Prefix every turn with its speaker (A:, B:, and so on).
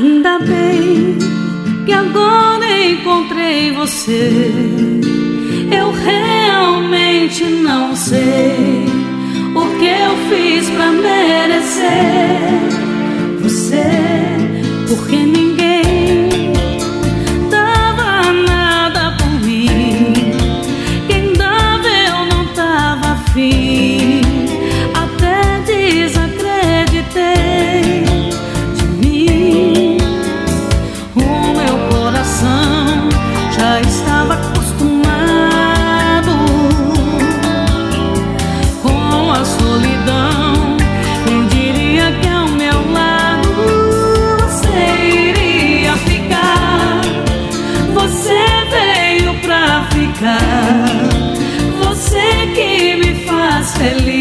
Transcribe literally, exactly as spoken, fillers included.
A: Ainda bem que agora encontrei você. Eu realmente não sei o que eu fiz pra merecer você, porque ninguém dava nada por mim. Quem dava eu não tava afim, até desacreditei de mim. O meu coração já estava acostumado com a solidão. Quem diria que ao meu lado você iria ficar? Você veio pra ficar, você que me faz feliz.